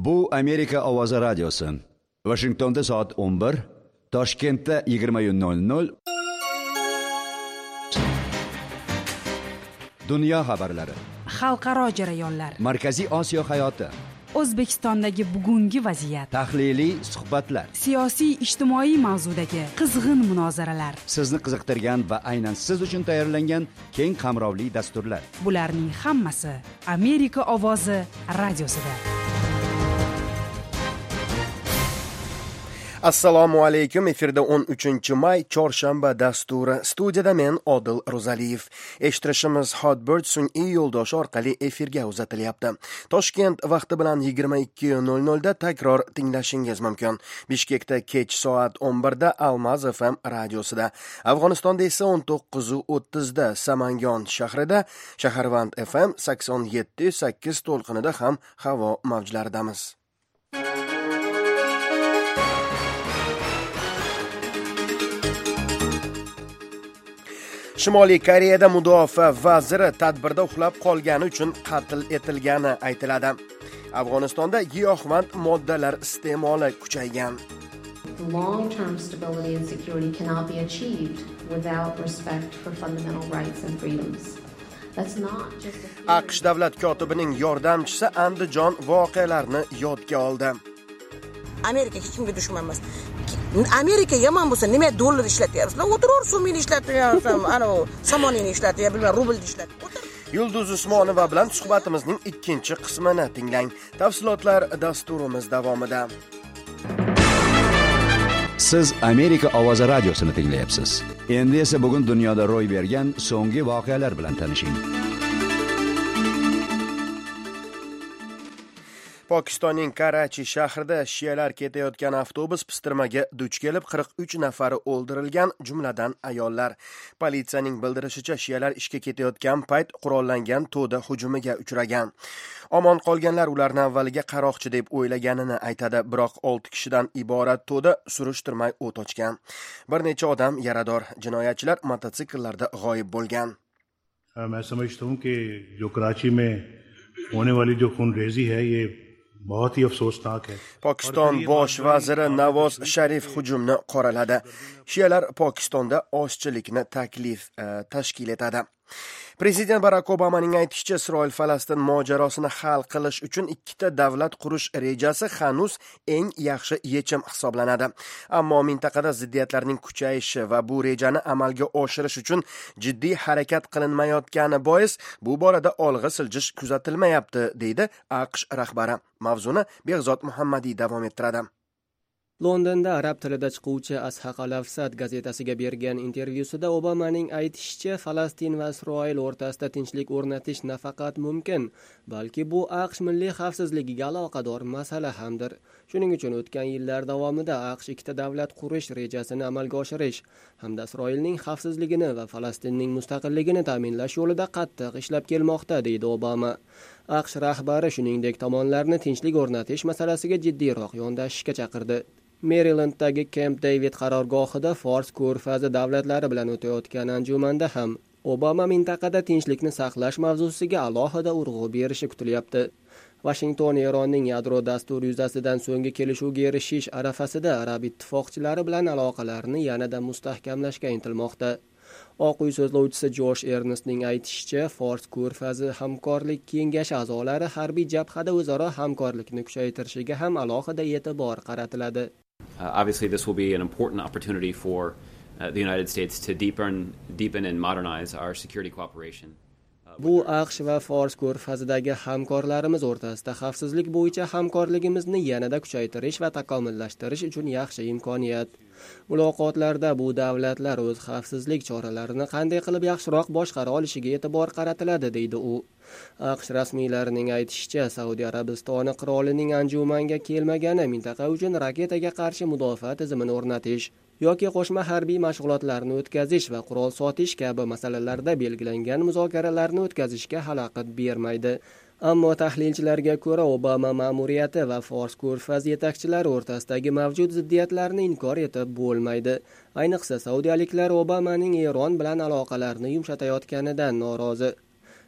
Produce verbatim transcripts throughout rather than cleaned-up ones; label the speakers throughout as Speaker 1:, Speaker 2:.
Speaker 1: Bu Amerika ovozi radiosi. Washingtonda soat o'n bir, Toshkentda yigirma nol nol. Dunyo xabarlari.
Speaker 2: Xalqaro jarayonlar.
Speaker 1: Markaziy Osiyo hayoti.
Speaker 2: O'zbekistondagi bugungi vaziyat.
Speaker 1: Tahliliy suhbatlar.
Speaker 2: Siyosiy ijtimoiy mavzudagi qizg'in munozaralar.
Speaker 1: Sizni qiziqtirgan va aynan siz uchun tayyorlangan keng qamrovli dasturlar.
Speaker 2: Bularning hammasi Amerika ovozi radiosida.
Speaker 3: Assalomu alaykum. Efirda o'n uchinchi may chorshanba dasturi. Studiyada men Odil Ro'zaliyev. Eshittirishimiz Hotbird sun'iy yo'ldoshi orqali efirga uzatilyapti. Toshkent vaqti bilan yigirma ikki nol nol da takror tinglashingiz mumkin. Bishkekda kech soat o'n bir da Almaz F M radiosida. Afg'onistonda esa o'n to'qqiz o'ttiz da Samangon shahrida, Shaharvand F M sakson yetti sakkiz to'lqinida ham havo mavjlaridamiz. Shimoliy Koreyada mudofaa vaziri tadbirda uxlab qolgani uchun qatl etilgani aytiladi. Afg'onistonda giyohvand moddalar iste'moli kuchaygan.
Speaker 4: Long-term stability and security cannot be achieved without respect for fundamental rights and freedoms. That's not just a
Speaker 3: AQSh davlat kotibining yordamchisi Andijon voqealarini yodga oldi.
Speaker 5: Amerika hech kimga dushman emas. Amerika yomon bo'lsa, nima dollar ishlatyapsizlar? O'tirib so'mini ishlatyapsiz, ana somonini ishlatyapsiz, bilmem rublni ishlatyapsiz.
Speaker 3: Yulduz Usmonova bilan suhbatimizning ikkinchi qismini tinglang. Tafsilotlar dasturimiz davomida.
Speaker 1: Siz Amerika ovozi radiosini tinglayapsiz. Endi esa bugun dunyoda ro'y bergan so'nggi voqealar bilan tanishing.
Speaker 3: Pokistonning Karachi shahrida shiyalar ketayotgan avtobus pistirmaga duch kelib qirq uch nafari o'ldirilgan, jumladan ayollar. Politsiyaning bildirishicha, shiyalar ishga ketayotgan payt qurollangan to'da hujumiga uchragan. Omon qolganlar ularni avvaliga qaroqchi deb o'ylaganini aytadi, biroq olti kishidan iborat to'da surishtirmay o't ochgan. Bir necha odam yarador. Jinoyatchilar mototsikllarda g'oyib bo'lgan.
Speaker 6: मैं समझता हूं कि जो कराची में होने वाली जो खूनरेजी है ये बहुत ही अफसोसनाक है.
Speaker 3: Pokiston bosh vaziri Navoz Sharif hujumni qoraladi. Shiyalar Pokistonda ozchilikni taklif e, tashkil etadi. Prezident Barack Obamaning aytishicha, Isroil-Falastin mojarosini hal qilish uchun ikkita davlat qurish rejasi hanuz eng yaxshi yechim hisoblanadi. Ammo mintaqada ziddiyatlarning kuchayishi va bu rejani amalga oshirish uchun jiddiy harakat qilinmayotgani bois bu borada olg'a siljish kuzatilmayapti, deydi AQSh rahbari. Mavzuni Behzod Muhammadiy davom ettiradi.
Speaker 7: Londonda arab tilida chiquvchi Ashaq al-Afsad gazetasiga bergan intervyusida Obamaning aytishicha, Falastin va Isroil o'rtasida tinchlik o'rnatish nafaqat mumkin, balki bu AQSh milliy xavfsizligiga aloqador masala hamdir. Shuning uchun o'tgan yillar davomida AQSh ikkita davlat qurish rejasini amalga oshirish hamda Isroilning xavfsizligini va Falastinning mustaqilligini ta'minlash yo'lida qattiq ishlab kelmoqda, deydi Obama. AQSh rahbari shuningdek tomonlarni tinchlik o'rnatish masalasiga jiddiyroq yondashishga chaqirdi. Marylanddagi Camp David qarorgohida Fors ko'rfazi davlatlari bilan o'tayotgan anjumanda ham Obama mintaqada tinchlikni saqlash mavzusiga alohida urg'u berishi kutilyapti. Washington Eronning yadro dasturi yuzasidan so'nggi kelishuvga erishish arafasida arab ittifoqchilari bilan aloqalarni yanada mustahkamlashga intilmoqda. Oq uy so'zlovchisi Josh Ernestning aytishicha, Fors ko'rfazi hamkorlik kengashi a'zolari harbiy jabhada o'zaro hamkorlikni kuchaytirishiga ham alohida e'tibor qaratiladi.
Speaker 8: Uh, obviously, this will be an important opportunity for uh, the United States to deepen, deepen and modernize our security cooperation.
Speaker 7: Bu AQSh va Fors ko'rfazidagi hamkorlarimiz o'rtasida xavfsizlik bo'yicha hamkorligimizni yanada kuchaytirish va takomillashtirish uchun yaxshi imkoniyat. Muloqotlarda bu davlatlar o'z xavfsizlik choralarini qanday qilib yaxshiroq boshqara olishiga e'tibor qaratiladi, deydi u. AQSh rasmiylarining aytishicha, Saudiya Arabistoni qirolining anjumanga kelmagani mintaqa uchun raketaga qarshi mudofaa tizimini o'rnatish yoki qo'shma harbiy mashg'ulotlarni o'tkazish va qurol sotish kabi masalalarda belgilangan muzokaralarni o'tkazishga xalaqit bermaydi. Ammo tahlilchilarga ko'ra, Obama ma'muriyati va Fors ko'rfazi yetakchilari o'rtasidagi mavjud ziddiyatlarni inkor etib bo'lmaydi. Ayniqsa saudiyaliklar Obamaning Eron bilan aloqalarni yumshatayotganidan norozi.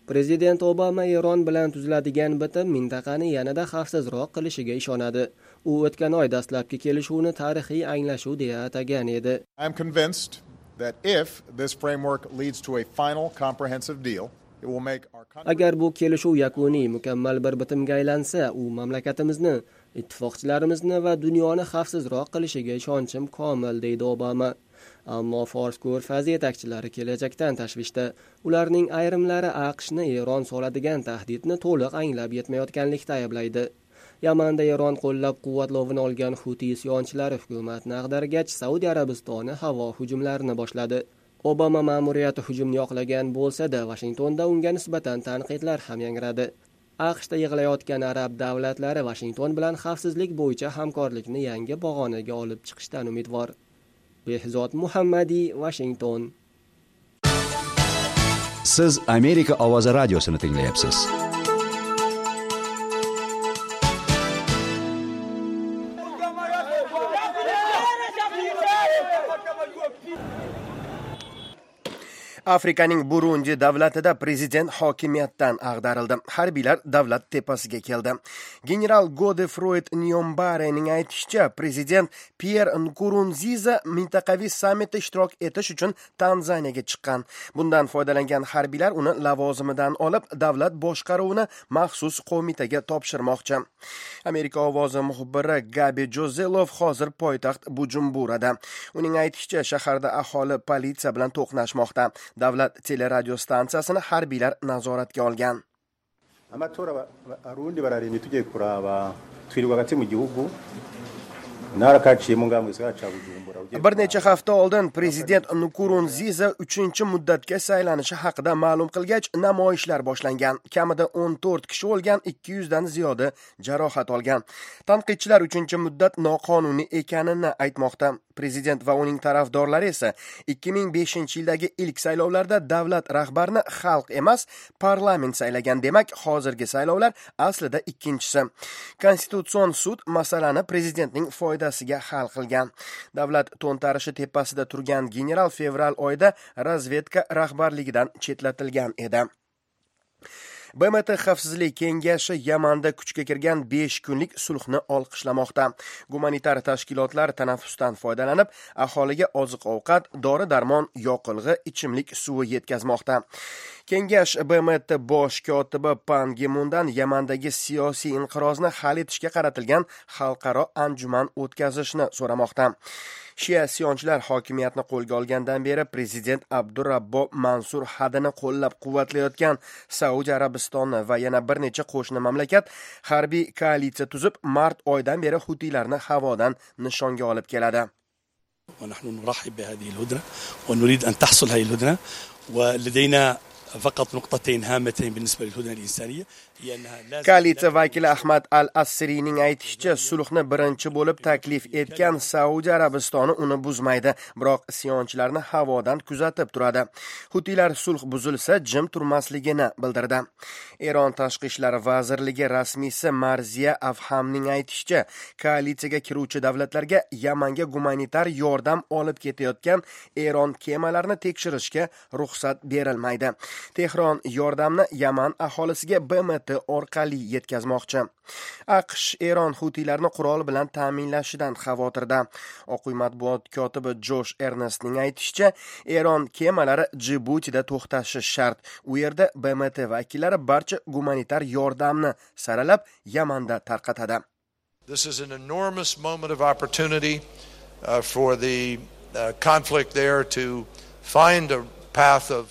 Speaker 7: Prezident Obama Eron bilan tuziladigan bitim mintaqani yanada xavfsizroq qilishiga ishonadi. U o'tgan oy dastlabki kelishuvni tarixiy anglashuv deya atagan edi.
Speaker 9: I am convinced that if this framework leads to a final comprehensive deal, it will make our country...
Speaker 7: Agar bu kelishuv yakuniy mukammal bir bitimga aylansa, u mamlakatimizni, ittifoqchilarimizni va dunyoni xavfsizroq qilishiga ishonchim komil, deydi Obama. Ammo Fors ko'rfazi yetakchilari kelajakdan tashvishda. Ularning ayrimlari AQShni Eron soladigan tahdidni to'liq anglab yetmayotganlikda ayblaydi. Yamanda Eron qo'llab-quvvatlovini olgan Huti isyonchilari hukumatni ag'dargach, Saudiya Arabistoni havo hujumlarini boshladi. Obama ma'muriyati hujumni yoqlagan bo'lsa-da, Washingtonda unga nisbatan tanqidlar ham yangradi. AQShda yig'layotgan arab davlatlari Washington bilan xavfsizlik bo'yicha hamkorlikni yangi pog'onaga olib chiqishdan umidvor. Behzod Muhammadi, Washington.
Speaker 1: Siz Amerika ovozi radiosini tinglayapsiz.
Speaker 3: Afrikaning Burundi davlatida prezident hokimiyatdan ag'darildi. Harbiylar davlat tepasiga keldi. General Godefroid Nyombarening aytishicha, prezident Pierre Nkurunziza mintaqaviy sammitda ishtirok etish uchun Tanzaniyaga chiqqan. Bundan foydalangan harbiylar uni lavozimidan olib, davlat boshqaruvini maxsus qo'mitaga topshirmoqchi. Amerika ovozi muxbiri Gabi Jozelov hozir poytaxt Bujumburada. Uning aytishicha, shaharda aholi politsiya bilan to'qnashmoqda. Davlat teleradio stansiyasini harbiylar nazoratga olgan.
Speaker 10: Amatora abarundi bararemye tugiye kuraba twirirwa hagati mu gihugu narakaciye mu ngambwe zaca Bujumbura.
Speaker 3: Bir necha hafta oldin prezident Nkurunziza uchinchi muddatga saylanishi haqida ma'lum qilgach, namoyishlar boshlangan. Kamida o'n to'rt kishi o'lgan, ikki yuz dan ziyodi jarohat olgan. Tanqidchilar uchinchi muddat noqonuniy ekanini aytmoqda. Prezident va uning tarafdorlari esa ikki ming beshinchi yildagi ilk saylovlarda davlat rahbarini xalq emas, parlament saylagan. Demak, hozirgi saylovlar aslida ikkinchisi. Konstitutsion sud masalani prezidentning foydasiga hal qilgan. Davlat to'ntarishi tepasida turgan general fevral oyida razvedka rahbarligidan chetlatilgan edi. B M T Xavfsizlik kengashi Yamanda kuchga kirgan besh kunlik sulhni olqishlamoqda. Gumanitar tashkilotlar tanaffusdan foydalanib, aholiga oziq-ovqat, dori-darmon, yoqilg'i, ichimlik suvi yetkazmoqda. Kengash B M T bosh kotibi Pan Gi Mundan Yamandagi siyosiy inqirozni hal etishga qaratilgan xalqaro anjuman o'tkazishni so'ramoqda. Shia isyonchilar hokimiyatni qo'lga olgandan beri prezident Abdurrabbo Mansur Hadini qo'llab-quvvatlayotgan Saudiya Arabistoni va yana bir necha qo'shni mamlakat harbiy koalitsiya tuzib, mart oyidan beri Hutilarni havodan nishonga olib keladi.
Speaker 11: ونحن نرحب بهذه الهدنة ونريد أن تحصل هذه الهدنة ولدينا فقط نقطتين هامتين بالنسبة للهدنة الإنسانية هي أنها لازم
Speaker 3: Koalitsiya vakili Ahmad Al-Assirining aytishicha, sulhni birinchi bo'lib taklif etgan Saudiya Arabistoni uni buzmaydi, biroq isyonchilarni havodan kuzatib turadi. Hutilar sulh buzilsa jim turmasligini bildirdi. Eron tashqi ishlar vazirligi rasmiysi Marziya Afhamning aytishicha, koalitsiyaga kiruvchi davlatlarga Yamanga gumanitar yordam olib ketayotgan Eron kemalarini tekshirishga ruxsat berilmaydi. Tehron yordamni Yaman aholisiga B M T orqali yetkazmoqchi. AQSh Eron Hutilarni qurol bilan ta'minlashidan xavotirda. Oq uy matbuot kotibi Josh Ernestning aytishicha, Eron kemalari Djibutida to'xtashi shart. U yerda B M T vakillari barcha gumanitar yordamni saralab Yamanda tarqatadi.
Speaker 12: This is an enormous moment of opportunity uh, for the uh, conflict there to find a path of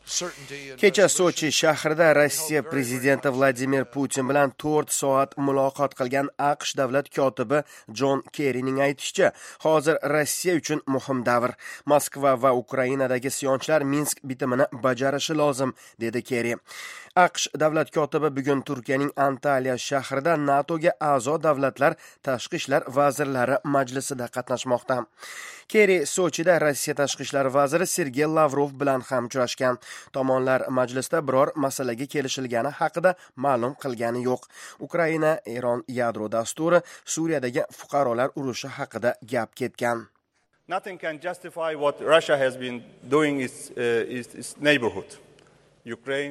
Speaker 3: Kecha Sochi shahrida Rossiya prezidenti Vladimir Putin bilan to'rt soat muloqot qilgan AQSh davlat kotibi Jon Kerrining aytishicha, hozir Rossiya uchun muhim davr. Moskva va Ukrainadagi isyonchilar Minsk bitimini bajarishi lozim, dedi Kerri. AQSh davlat kotibi bugun Turkiyaning Antalya shahrida NATOga a'zo davlatlar tashqi ishlar vazirlari majlisida qatnashmoqda. Kerri Sochida Rossiya tashqi ishlar vaziri Sergey Lavrov bilan ham uchrashgan. Tomonlar majlisda biror masalaga kelishilgani haqida ma'lum qilgani yo'q. Ukraina Eron yadro dasturi, Suriyadagi fuqarolar urushi haqida gap ketgan.
Speaker 13: Nothing can justify what Russia has been doing in its, uh, its, its neighborhood. Ukraine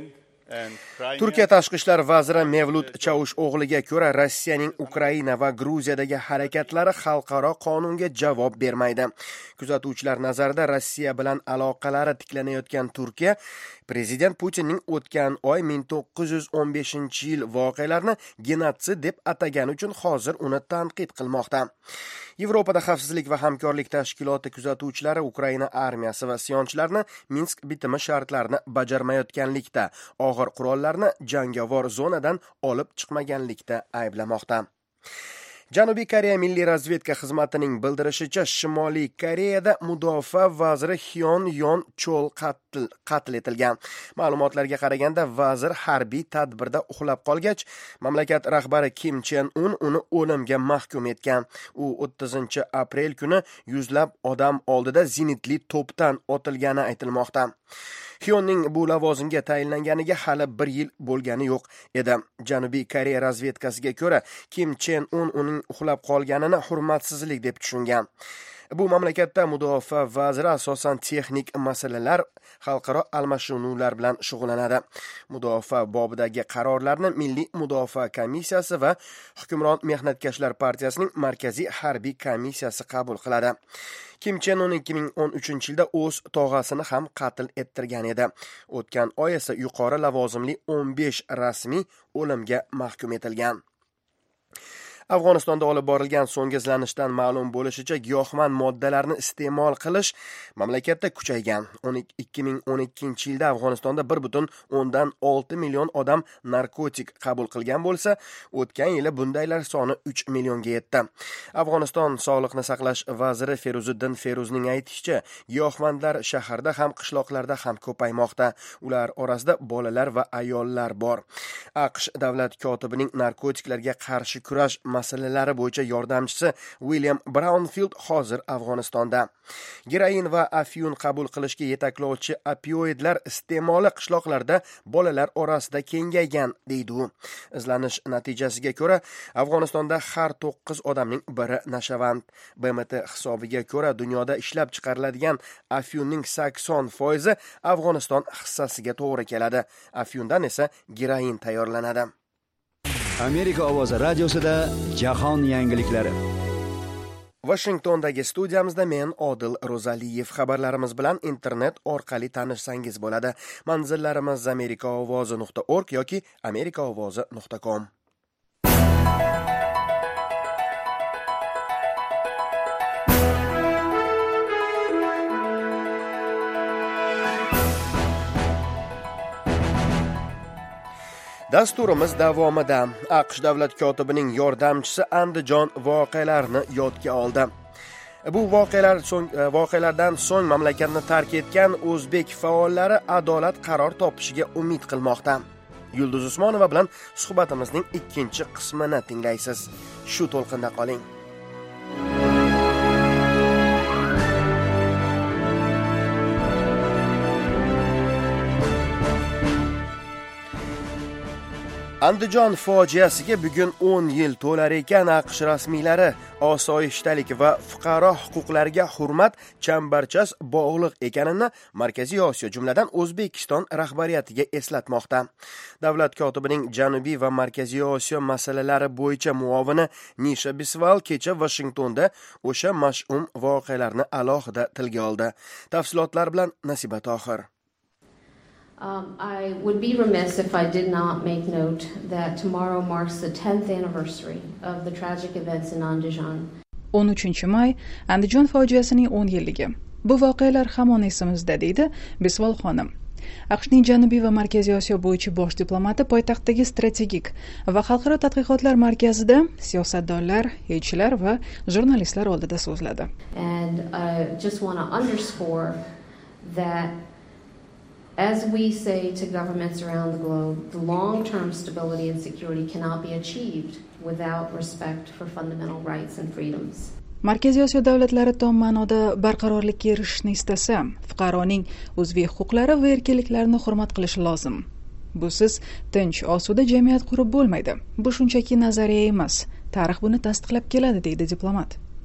Speaker 3: Turkiya tashqi ishlar vaziri Mevlut Chavusho'g'liga ko'ra, Rossiyaning Ukraina va Gruziyadagi harakatlari xalqaro qonunga javob bermaydi. Kuzatuvchilar nazarida Rossiya bilan aloqalari tiklanayotgan Turkiya Prezident Putinning o'tgan oy ming to'qqiz yuz o'n beshinchi yil voqealarini genotsid deb atagani uchun hozir uni tanqid qilmoqda. Yevropada xavfsizlik va hamkorlik tashkiloti kuzatuvchilari Ukraina armiyasi va isyonchilarni Minsk bitimi shartlarini bajarmayotganlikda, og'ir qurollarni jangovar zonadan olib chiqmaganlikda ayblamoqda. Janubiy Koreya Milliy razvedka xizmatining bildirishicha, Shimoliy Koreyada mudofaa vaziri Hyon Yon Chol qatl, qatl etilgan. Ma'lumotlarga qaraganda, vazir harbiy tadbirda uxlab qolgach, mamlakat rahbari Kim Chen Un uni o'limga mahkum etgan. U o'ttizinchi aprel kuni yuzlab odam oldida zenitli to'pdan otilgani aytilmoqda. Hyonning bu lavozimga tayinlanganiga hali bir yil bo'lgani yo'q edi. Janubiy Koreya razvedkasiga ko'ra, Kim Chen Un uning uxlab qolganini hurmatsizlik deb tushungan. Bu mamlakatda mudofaa vaziri asosan texnik masalalar, xalqaro almashinuvlar bilan shug'ullanadi. Mudofaa bobidagi qarorlarni Milliy mudofaa komissiyasi va Hukmron Mehnatkashlar partiyasining Markaziy harbiy komissiyasi qabul qiladi. Kim Chen Un ikki ming o'n uchinchi yilda o'z tog'asini ham qatl ettirgan edi. O'tgan oy esa yuqori lavozimli o'n besh rasmiy o'limga mahkum etilgan. Afg'onistonda olib borilgan so'nggi izlanishdan ma'lum bo'lishicha, giyohvand moddalarni iste'mol qilish mamlakatda kuchaygan. ikki ming o'n ikkinchi yilda Afg'onistonda bir butun o'ndan olti million odam narkotik qabul qilgan bo'lsa, o'tgan yili bundaylar soni uch millionga yetdi. Afg'oniston Sog'liqni saqlash vaziri Feruziddin Feruzning aytishicha, giyohvandlar shaharda ham qishloqlarda ham ko'paymoqda. Ular orasida bolalar va ayollar bor. AQSh davlat kotibining narkotiklarga qarshi kurash masalalari bo'yicha yordamchisi William Brownfield hozir Afg'onistonda. Geroin va afyun qabul qilishga yetaklovchi opioidlar iste'moli qishloqlarda bolalar orasida kengaygan, deydi u. Izlanish natijasiga ko'ra, Afg'onistonda har to'qqiz odamning biri nashavand. B M T hisobiga ko'ra, dunyoda ishlab chiqariladigan afyunning sakson foizi Afg'oniston hissasiga to'g'ri keladi. Afyundan esa geroin tayyorlanadi.
Speaker 1: Amerika ovozi radiosida jahon yangiliklari.
Speaker 3: Washingtondagi studiyamizda men Odil Ro'zaliyev. Xabarlarimiz bilan internet orqali tanishsangiz bo'ladi. Manzillarimiz amerika ovozi nuqta org yoki amerika ovozi nuqta com. Dasturimiz davomida AQSh davlat kotibining yordamchisi Andijon voqealarini yodga oldi. Bu voqealar so'ng voqealardan so'ng mamlakatni tark etgan o'zbek faollari adolat qaror topishiga umid qilmoqda. Yulduz Usmonova bilan suhbatimizning ikkinchi qismini tinglaysiz. Shu to'lqinda qoling. Andijon fojiasiga bugun o'n yil to'lar ekan. AQSh rasmiylari osoyishtalik va fuqaro huquqlariga hurmat chambarchas bog'liq ekanini Markaziy Osiyo, jumladan O'zbekiston rahbariyatiga eslatmoqda. Davlat kotibining Janubiy va Markaziy Osiyo masalalari bo'yicha muovini Nisha Bisval kecha Washingtonda o'sha mash'um voqealarni alohida tilga oldi. Tafsilotlar bilan Nasiba Tohir.
Speaker 4: Um, I would be remiss if I did not make note that tomorrow marks the tenth anniversary of the tragic events in Andijan.
Speaker 13: o'n uchinchi may Andijon fojiasining o'n yilligi. Bu voqealar hamon esimizda, deydi Bisval xonim. AQShning Janubiy va Markaziy Osiyo bo'yicha bosh diplomati poytaxtdagi strategik va xalqaro tadqiqotlar markazida siyosatdonlar, elchilar va jurnalistlar oldida so'zladi.
Speaker 4: And I just want to underscore that as we say to governments around the globe, the long-term stability and security cannot be achieved without respect for fundamental rights and freedoms.
Speaker 13: Markaziy Osiyo davlatlari tom ma'noda barqarorlikka erishishni istasa, fuqaroning o'zviy huquqlari va erkinliklarini hurmat qilish lozim. Busiz tinch, osuda jamiyat qurib bo'lmaydi. Bu shunchaki nazariya emas, tarix buni tasdiqlab keladi, deydi diplomat.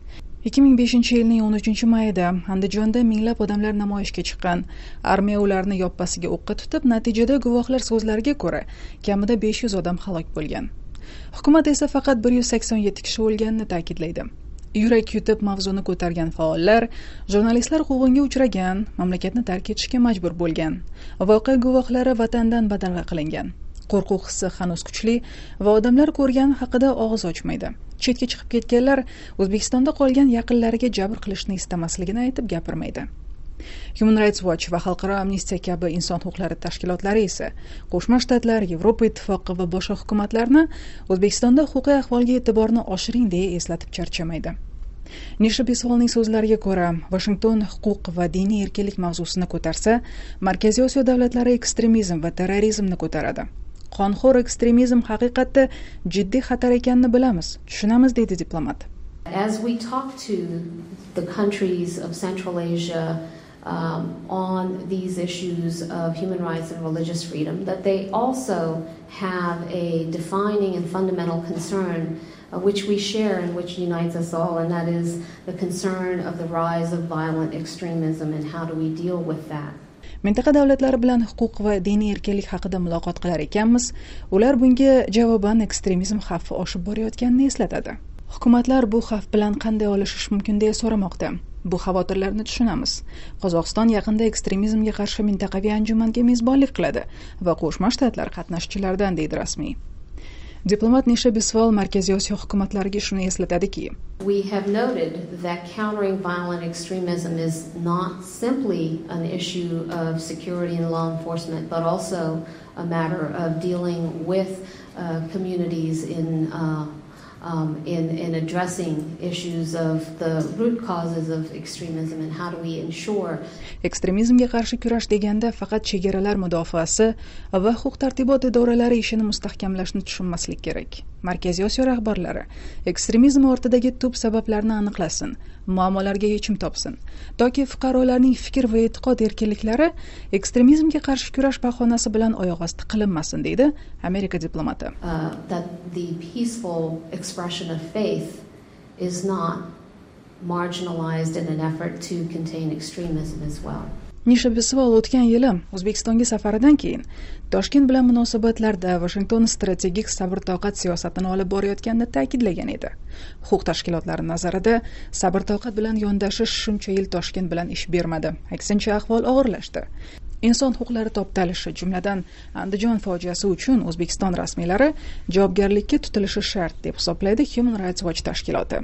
Speaker 13: ikki ming beshinchi yilning o'n uchinchi mayida Andijonda minglab odamlar namoyishga chiqqan. Armiya ularni yoppasiga o'qqa tutib, natijada guvohlar so'zlariga ko'ra, kamida besh yuz odam halok bo'lgan. Hukumat esa faqat bir yuz sakson yetti kishi o'lganini ta'kidlaydi. Yurak yutib mavzuni ko'targan faollar, jurnalistlar quvg'inga uchragan, mamlakatni tark etishga majbur bo'lgan. Voqea guvohlari vatandan badalg'a qilingan. Qo'rquv hissi hanuz kuchli va odamlar ko'rgani haqida og'iz ochmaydi. Chetga chiqib ketganlar O'zbekistonda qolgan yaqinlariga jabr qilishni istamasligini aytib gapirmaydi. Human Rights Watch va Xalqaro amnistiya kabi inson huquqlari tashkilotlari esa Qo'shma Shtatlar, Yevropa Ittifoqi va boshqa hukumatlarni O'zbekistonda huquqiy ahvolga e'tiborni oshiring deya eslatib charchamaydi. Nisha Bisvolning so'zlariga ko'ra, Washington huquq va diniy erkinlik mavzusini ko'tarsa, Markaziy Osiyo davlatlari ekstremizm va terrorizmni ko'taradi. Qonxo'r ekstremizm haqiqatda jiddiy xatar ekanini bilamiz, tushunamiz, deydi diplomat.
Speaker 4: As we talk to the countries of Central Asia um, on these issues of human rights and religious freedom, that they also have a defining and fundamental concern uh, which we share and which unites us all, and that is the concern of the rise of violent extremism and how do we deal with that.
Speaker 13: Mintaqa davlatlari bilan huquq va diniy erkinlik haqida muloqot qilar ekanmiz, ular bunga javoban ekstremizm xavfi oshib borayotganini eslatadi. Hukumatlar bu xavf bilan qanday olishish mumkin deya so'ramoqda. Bu xavotirlarni tushunamiz. Qozog'iston yaqinda ekstremizmga qarshi mintaqaviy anjumanga mezbonlik qiladi va Qo'shma Shtatlar qatnashchilaridan, deydi rasmiy. Diplomat Nisha Bisval Markaziy Osiyo hukumatlariga shuni eslatadiki,
Speaker 4: we have noted that countering violent extremism is not simply an issue of security and law enforcement, but also a matter of dealing with uh, communities in uh, Um, in, in addressing issues of the root causes of extremism and how do we ensure
Speaker 13: ekstremizmga qarshi kurash deganda faqat chegaralar mudofaasi va huquq-tartibot idoralari ishini mustahkamlashni tushunmaslik kerak. Markaziy Osiyo rahbarlari ekstremizm ortidagi tub sabablarni aniqlasin, muammolarga yechim topsin, toki fuqarolarning fikr va e'tiqod erkinliklari ekstremizmga qarshi kurash bahonasi bilan oyoq osti qilinmasin, deydi Amerika diplomati.
Speaker 4: Uh, that the peaceful expression of faith is not marginalized in an effort to contain extremism as well.
Speaker 13: Nisha Bisval o'tgan yili O'zbekistonga safaridan keyin Toshkent bilan munosabatlarda Washington strategik sabr-toqat siyosatini olib borayotganini ta'kidlagan edi. Huquq tashkilotlari nazarida sabr-toqat bilan yondashish shuncha yil Toshkent bilan ish bermadi. Aksincha ahvol og'irlashdi. Inson huquqlari toptalishi, jumladan Andijon fojiasi uchun O'zbekiston rasmiylari javobgarlikka tutilishi shart deb hisoblaydi Human Rights Watch tashkiloti.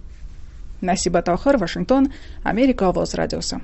Speaker 13: Nasiba Tohir, Washington, Amerika ovoz radiosi.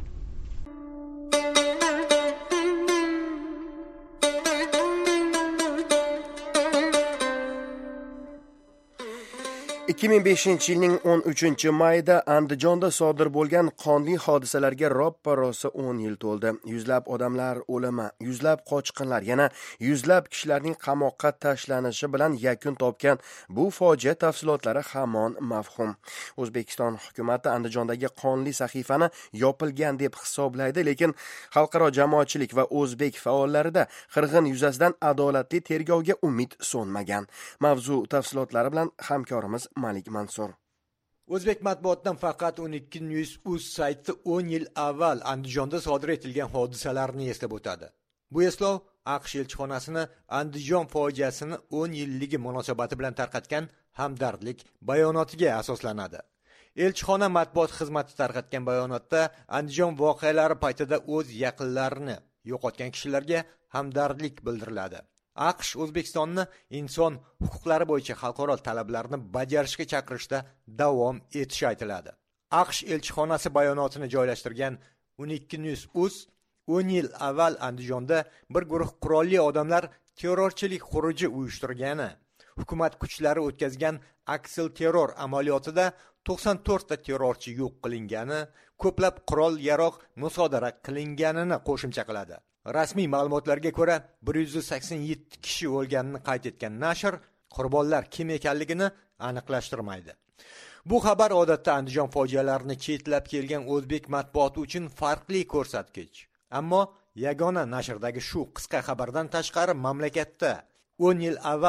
Speaker 3: ikki ming beshinchi yilning o'n uchinchi mayida Andijonda sodir bo'lgan qonli hodisalarga roppa-rosa o'n yil to'ldi. Yuzlab odamlar o'limi, yuzlab qochqinlar, yana yuzlab kishilarning qamoqqa tashlanishi bilan yakun topgan bu fojia tafsilotlari hamon mavhum. O'zbekiston hukumati Andijondagi qonli sahifani yopilgan deb hisoblaydi, lekin xalqaro jamoatchilik va o'zbek faollarida qirg'in yuzasidan adolatli tergovga umid so'nmagan. Mavzu tafsilotlari bilan hamkorimiz Malik Mansur.
Speaker 14: O'zbek matbuotidan faqat o'n ikki News uz sayti o'n yil avval Andijonda sodir etilgan hodisalarni eslab o'tadi. Bu eslov AQSh elchixonasini Andijon fojiasini o'n yilligi munosabati bilan tarqatgan hamdardlik bayonotiga asoslanadi. Elchixona matbuot xizmati tarqatgan bayonotda Andijon voqealari paytida o'z yaqinlarini yo'qotgan kishilarga hamdardlik bildiriladi. AQSh O'zbekistonni inson huquqlari bo'yicha xalqaro talablarni bajarishga chaqirishda davom etishi aytiladi. AQSh elchixonasi bayonotini joylashtirgan o'n ikki News uz o'n yil avval Andijonda bir guruh qurolli odamlar terrorchilik xuruji uyushtirgani, hukumat kuchlari o'tkazgan aksil terror amaliyotida to'qson to'rtta terrorchi yo'q qilingani, ko'plab qurol yaroq musodara qilinganini qo'shimcha qiladi. Rasmiy ma'lumotlarga ko'ra bir yuz sakson yetti kishi o'lganini qayd etgan nashr qurbonlar kim ekanligini aniqlashtirmaydi. Bu xabar odatda Andijon fojialarini chetlab kelgan o'zbek matbuoti uchun farqli ko'rsatkich. Ammo yagona nashrdagi shu qisqa xabardan tashqari mamlakatda o'n yil avval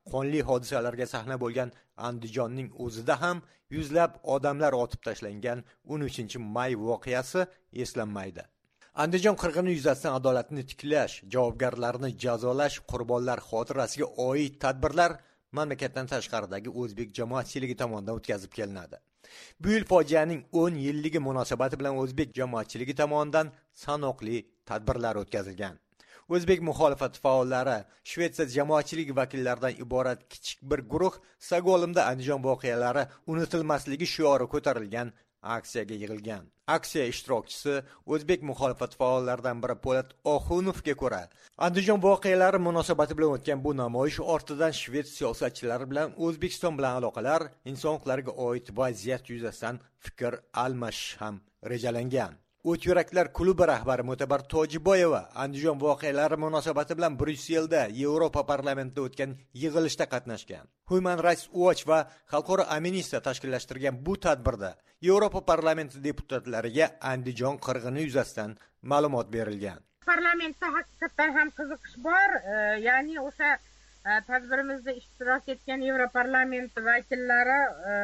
Speaker 14: qonli hodisalarga sahna bo'lgan Andijonning o'zida ham yuzlab odamlar otib tashlangan o'n uchinchi may voqeasi eslanmaydi. Andijon qirg'ini yuzasidan adolatni tiklash, javobgarlarni jazolash, qurbonlar xotirasiga oid tadbirlar mamlakatdan tashqaridagi o'zbek jamoatchiligi tomonidan o'tkazib kelinadi. Bu yil fojianing o'n yilligi munosabati bilan o'zbek jamoatchiligi tomonidan sanoqli tadbirlar o'tkazilgan. O'zbek muxolifat faollari, Shvetsiya jamoatchiligi vakillaridan iborat kichik bir guruh Stokgolmda Andijon voqealari unutilmasligi shiori ko'tarilgan aksiyaga yig'ilgan. Aksiya ishtirokchisi o'zbek muxolifat faollaridan biri Po'lat Oxunovga ko'ra, Andijon voqealari munosabati bilan o'tgan bu namoyish ortidan shvets siyosatchilari bilan O'zbekiston bilan aloqalar, inson huquqlariga oid vaziyat yuzasidan fikr almashish ham rejalangan. O't yuraklar klubi rahbari Mo'tabar Tojiboyeva Andijon voqealari munosabati bilan Bryusselda Yevropa parlamentida o'tgan yig'ilishda qatnashgan. Human Rights Watch va Xalqaro Amnistiya tashkillashtirgan bu tadbirda Yevropa parlamenti deputatlariga Andijon qirg'ini yuzasidan ma'lumot berilgan.
Speaker 15: Parlamentda haqiqatan ham qiziqish bor, ya'ni o'sha tadbirimizda ishtirok etgan Yevropa parlamenti vakillari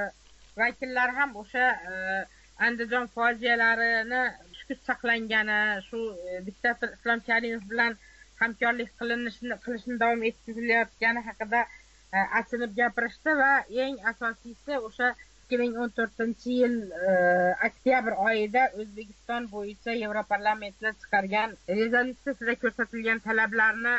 Speaker 15: vakillar ham o'sha Andijon fojialarini sukut saqlangani, shu diktator Islom Karimov bilan hamkorlik qilinishini qilishni davom ettirilayotgani haqida achinib gapirishdi va eng asosiysi o'sha ikki ming o'n to'rtinchi yil oktyabr oyida O'zbekiston bo'yicha Yevroparlamentda chiqargan rezolyutsiyasida ko'rsatilgan talablarni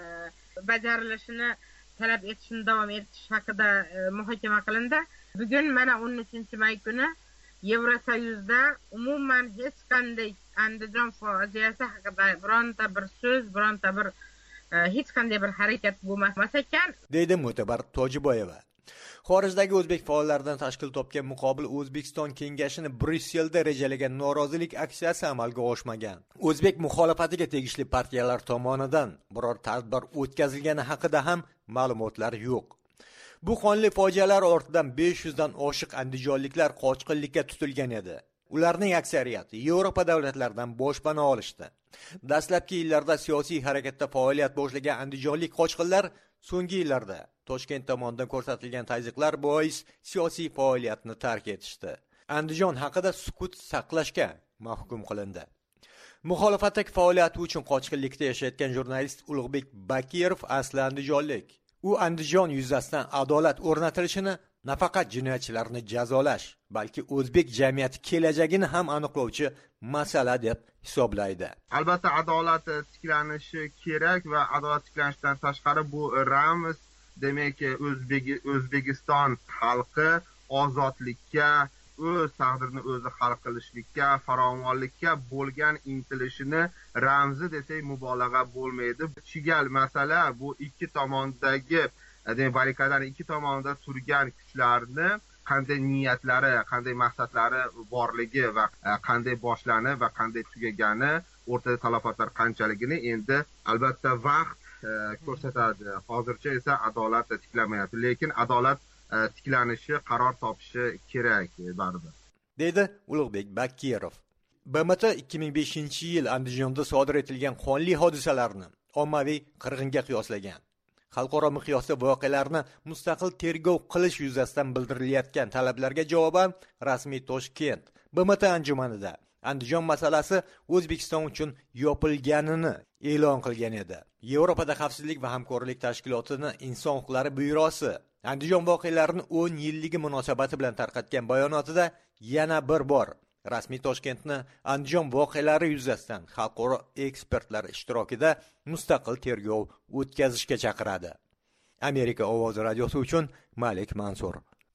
Speaker 15: bajarilishini talab etishni davom etish haqida muhokama qilindi. Bugun mana o'n uchinchi may kuni Yevrosoyuzda umuman hech qanday Andijon fojiasi haqida bironta bir so'z, bironta bir hech qanday bir harakat bo'lmas ekan,
Speaker 14: deydi Mo'tabar Tojiboyeva. Xorijdagi o'zbek faollaridan tashkil topgan muqobil O'zbekiston kengashini Bryusselda rejalagan norozilik aksiyasi amalga oshmagan. O'zbek muxolifatiga tegishli partiyalar tomonidan biror tadbir o'tkazilgani haqida ham ma'lumotlar yo'q. Bu qonli fojialar ortidan besh yuzdan oshiq andijonliklar qochqinlikka tutilgan edi. Ularning aksariyati Yevropa davlatlaridan boshpana olishdi. Dastlabki yillarda siyosiy harakatda faoliyat boshlagan andijonlik qochqinlar so'nggi yillarda Toshkent tomonidan ko'rsatilgan tazyiqlar bois siyosiy faoliyatni tark etishdi. Andijon haqida sukut saqlashga mahkum qilindi. Muxolifatdagi faoliyati uchun qochqinlikda yashayotgan jurnalist Ulug'bek Bakirov asli andijonlik. U Andijon yuzasidan adolat o'rnatilishini nafaqat jinoyatchilarni jazolash, balki o'zbek jamiyati kelajagini ham aniqlovchi masala deb hisoblaydi.
Speaker 16: Albatta adolat tiklanishi kerak va adolat tiklanishidan tashqari bu ramz, demak, O'zbek O'zbekiston xalqi ozodlikka, o'z taqdirini o'zi hal qilishlikka, farovonlikka bo'lgan intilishini ramzi desak mubolag'a bo'lmaydi. Chigal masala bu ikki tomondagi, demak, barrikadaning ikki tomonida turgan kuchlarni qanday niyatlari, qanday maqsadlari borligi va qanday boshlanib va qanday tugagani, o'rtada talafotlar qanchaligini endi albatta vaqt ko'rsatadi. Hozircha esa adolat tiklanmayapti, lekin adolat tiklanishi, qaror topishi kerak baribir,
Speaker 14: deydi Ulug'bek Bakirov. B M T ikki ming beshinchi yil Andijonda sodir etilgan qonli hodisalarni ommaviy qirg'inga qiyoslagan. Xalqaro miqyosda voqealarni mustaqil tergov qilish yuzasidan bildirilayotgan talablarga javoban rasmiy Toshkent B M T anjumanida Andijon masalasi O'zbekiston uchun yopilganini e'lon qilgan edi. Yevropada xavfsizlik va hamkorlik tashkilotining inson huquqlari byurosi Andijon voqealarini o'n yilligi munosabati bilan tarqatgan bayonotida yana bir bor rasmiy Toshkentni Andijon voqealari yuzasidan xalqaro ekspertlar ishtirokida mustaqil tergov o'tkazishga chaqiradi. Amerika ovozi radiosi uchun Malik Mansur.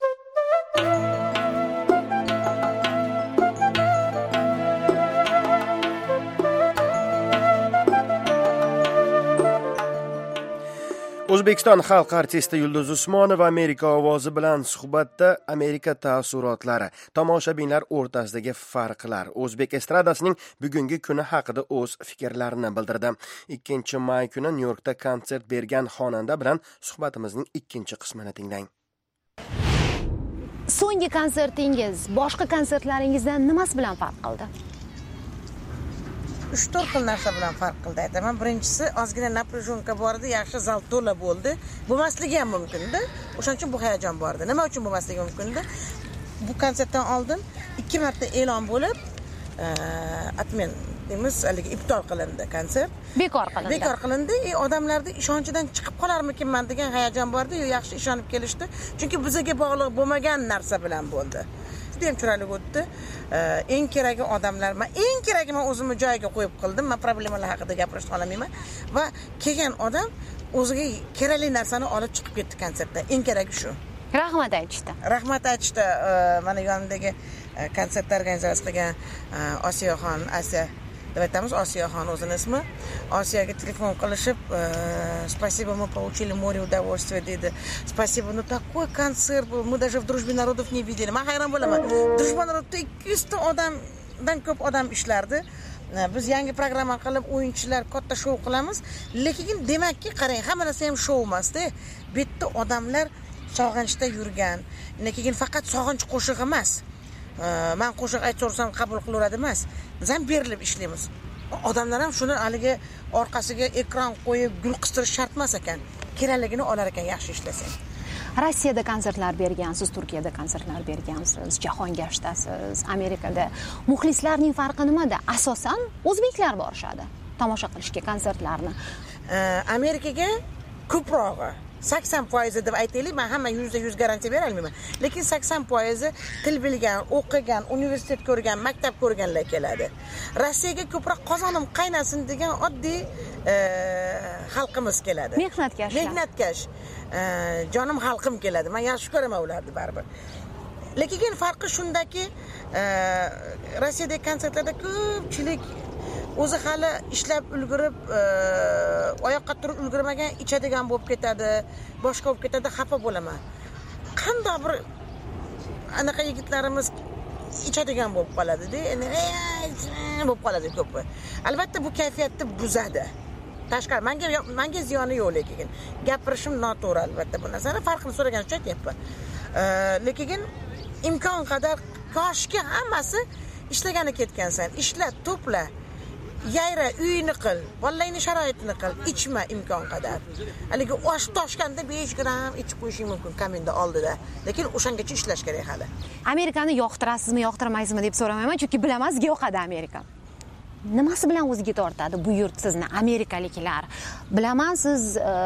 Speaker 3: O'zbekiston xalq artisti Yulduz Usmonova Amerika ovozi bilan suhbatda Amerika taassurotlari, tomoshabinlar o'rtasidagi farqlar, o'zbek estradasining bugungi kuni haqida o'z fikrlarini bildirdi. ikkinchi may kuni Nyu-Yorkda konsert bergan xonanda bilan suhbatimizning ikkinchi qismini tinglang.
Speaker 17: So'nggi konsertingiz boshqa konsertlaringizdan nimasi bilan farq qildi?
Speaker 5: uch to'rt xil narsa bilan farq qildi aytaman. Birinchisi, ozgina напряженка bor edi, yaxshi zal to'la bo'ldi. Bo'lmasligi ham mumkin-da. O'shaning uchun bu hayajon bor edi. Nima uchun bo'lmasligi mumkin-da? Bu konsertdan oldin ikki marta e'lon bo'lib, atmen deymiz, haligi ibtol qilindi konsert.
Speaker 17: Bekor qilindi.
Speaker 5: Bekor qilindi. E, odamlarda ishonchidan chiqib qolarmikinman degan hayajon bor edi, yaxshi ishonib kelishdi. Chunki bizga bog'liq bo'lmagan narsa bilan bo'ldi. Juda ham chiroyli o'tdi. Eng keragi odamlar, men eng keragi men o'zimni joyiga qo'yib qildim. Men problemalar haqida gapirishni olmayman va kelgan odam o'ziga kerakli narsani olib chiqib ketdi konsertda. Eng keragi shu.
Speaker 17: Rahmat aytishdi.
Speaker 5: Rahmat aytishdi. Mana yonimdagi konsertni organizatsiya qilgan Osiyoxon, Asiya deb aytamiz, Osiyoxon o'zining ismi. Osiyoga telefon qilishib, "Спасибо, мы получили море удовольствия", dedi. "Спасибо, ну такой концерт был, мы даже в Дружбе народов не видели". Men hayron bo'laman. Дружба народов ikki yuz ta odamdan ko'p odam ishlardi. Biz yangi programma qilib, o'yinchilar katta shou qilamiz. Lekin demakki, qarang, hamma narsa ham shou emas-da. Bu yerda odamlar sog'inchda yurgan. Lekin faqat sog'inch qo'shig'i emas. Men qo'shiq aytsam qabul qilaveradi emas. Biz ham berilib ishlaymiz. Odamlar ham shuni haligi orqasiga ekran qo'yib gul qistirish shart emas ekan. Kerakligini olar ekan yaxshi ishlasang.
Speaker 17: Rossiyada konsertlar bergansiz, Turkiyada konsertlar bergansiz, jahon gashtasiz, Amerikada. Muxlislarning farqi nimada? Asosan o'zbeklar borishadi tomosha qilishga konsertlarni.
Speaker 5: Amerikaga ko'prog'i sakson foiz deb aytaylik, men hamma yuzda yuz garantiya bera olmayman. Lekin sakson foiz til bilgan, o'qigan, universitet ko'rgan, maktab ko'rganlar keladi. Rossiyaga ko'proq qozonim qaynasin degan oddiy xalqimiz keladi.
Speaker 17: Mehnatkash.
Speaker 5: Mehnatkash. Jonim xalqim keladi. Men yaxshi ko'raman ularni baribir. Lekin farqi shundaki, Rossiyadagi konsertlarda ko'pchilik o'zi hali ishlab ulgurib, oyoqqa turib ulgurmagan, ichadigan bo'lib ketadi, boshqa bo'lib ketadi, xafa bo'laman. Qanday bir anaqa yigitlarimiz ichadigan bo'lib qoladi-da, endi bo'lib qoladi ko'pi. Albatta bu kayfiyatni buzadi. Tashqari menga menga ziyoni yo'q, lekin gapirishim noto'g'ri albatta bu narsani farqini so'ragan uchun aytyapman. Lekin imkon qadar koshki hammasi ishlagani ketgansan, ishla, to'pla. Yayra, uyini qil, bolalaringning sharoitini qil, ichma imkon qadar. Haligi osh toshganda besh gram ichib qo'yishing mumkin kaminda oldida. Lekin o'shangacha ishlash kerak hali.
Speaker 17: Amerikani yoqtirasizmi, yoqtirmaysizmi deb so'ramayman, chunki bilaman, sizga yoqadi Amerika. Nimasi bilan o'ziga tortadi bu yurt sizni, amerikaliklar? Bilaman, siz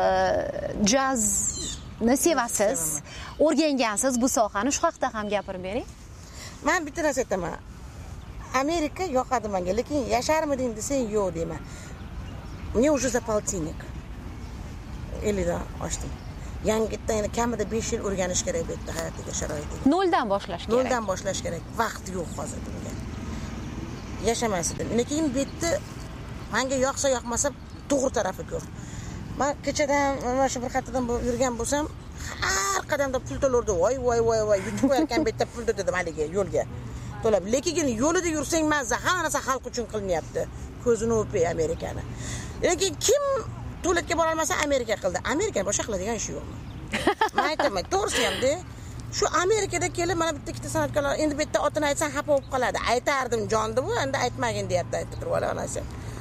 Speaker 17: jazni sevasiz, o'rgangansiz bu sohani, shu haqida ham gapirib bering.
Speaker 5: Men bitta narsa aytaman. Amerika yoqadi menga, lekin yasharmiding desang yo'q deyman. Мне уже за полтинник. ellikdan oshdim. Yangitdan yana kamida besh yil o'rganish kerak bu yerda hayotiga, sharoitiga.
Speaker 17: Noldan boshlash kerak.
Speaker 5: Noldan boshlash kerak. Vaqt yo'q hozir bunga. Yashamasdim. Lekin bu yerda menga yoqsa yoqmasa to'g'ri tarafi ko'p. Men kechadan mana shu bir xatdan yurgan bo'lsam, har qadamda pul to'lardi. Voy voy voy voy, yutib qo'yarkan bu yerda pul dedim haligi yo'lga. To'lab. Lekin yo'lida yursang mazza, hamma narsa xalq uchun qilinyapti. Ko'zini o'pay Amerikani. Lekin kim to'latga bora olmasa Amerika qildi. Amerika boshqa qiladigan ish yo'qmi? Men aytaman, to'g'risi ham-da. Shu Amerikada kelib mana bitta ikkita san'atkorlar endi bu yerda otini aytsang xafa bo'lib qoladi. Aytardim jondi bu, endi aytmagin deyapti, aytib turib olganasi.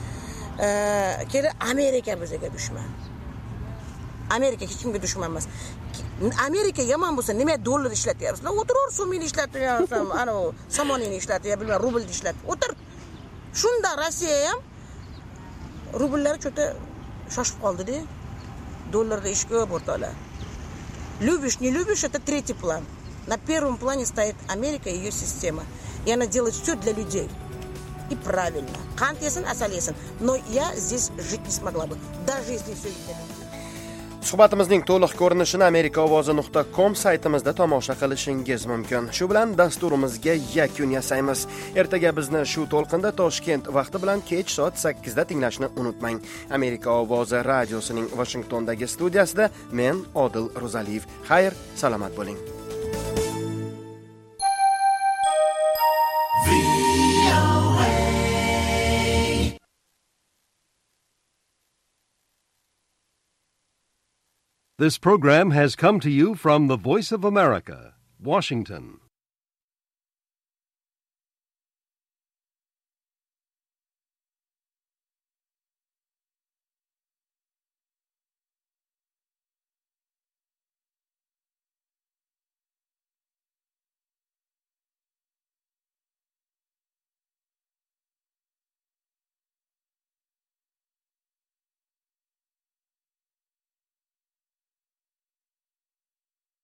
Speaker 5: Kelib Amerika bizga dushman. Amerika hech kimga dushman emas. Amerika yomon bo'lsa, nima dollar ishlatyapsizlar? O'tirur, so'mini ishlatyapsiz, ana somonini ishlatyapsiz, bilmem rublni ishlatib. O'tir. Shunda Rossiya ham rubllari cho'ta shoshib qoldi-da. Dollarda ish ko'p o'rtoqlar. Любишь, не любишь, это третий план. На первом плане стоит Америка и ее система. И она делает все для людей. И правильно. Qand yesin, asal yesin. Но я здесь жить не смогла бы, даже если все идеально.
Speaker 3: Suhbatimizning to'liq ko'rinishini amerika ovozi nuqta com saytimizda tomosha qilishingiz mumkin. Shu bilan dasturimizga yakun yasaymiz. Ertaga bizni shu to'lqinda Toshkent vaqti bilan kech soat sakkizda tinglashni unutmang. Amerika ovozi radiosining Washingtondagi studiyasida men Odil Ro'zaliyev. Xayr, salomat bo'ling.
Speaker 18: This program has come to you from the Voice of America, Washington.